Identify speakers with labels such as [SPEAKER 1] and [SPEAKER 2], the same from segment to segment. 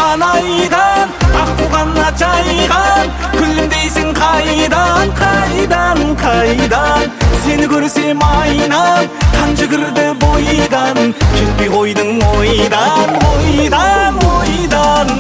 [SPEAKER 1] таққан айдан, ақ туғанна жайған, күлімдейсің қайдан, қайдан, қайдан. Сені көрсем айнам, қан жүгірді бойдан, кетпей қойдың ойдан, ойдан, ойдан.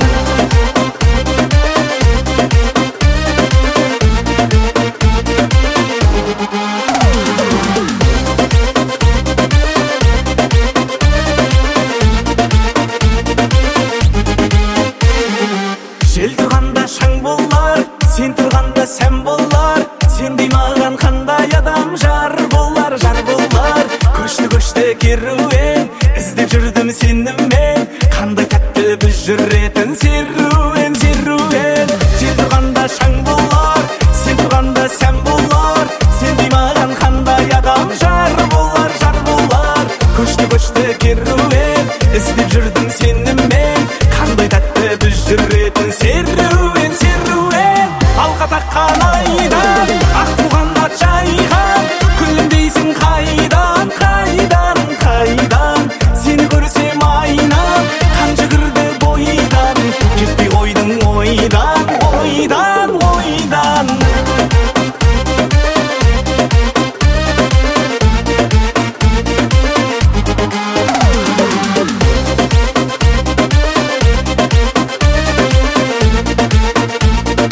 [SPEAKER 1] Жел тұрғанда шаң болар, сен тұрғанда сән болар. Сендей маған қандай адам жар болар, жар болар. Көшті керуен, іздеп жүрдім сені мен. Қандай тәтті біз жүретін серуен, серуен. Жел тұрғанда шаң болар, сен тұрғанда сән болар. Сендей маған қандай адам жар болар, жар болар. Көшті керуен, іздеп жүрдім сені мен. Қандай тәтті біз жүретін серуен, серуен. Алға таққан айдан, ақ туғанна жайған, күлімдейсің қайдан, қайдан, қайдан. Сені көрсем айнам, қан жүгірді бойдан, кетпей қойдың ойдан, ойдан, ойдан.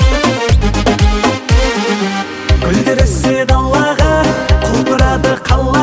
[SPEAKER 1] Гүлдер өссе далаға, құлпырады қала.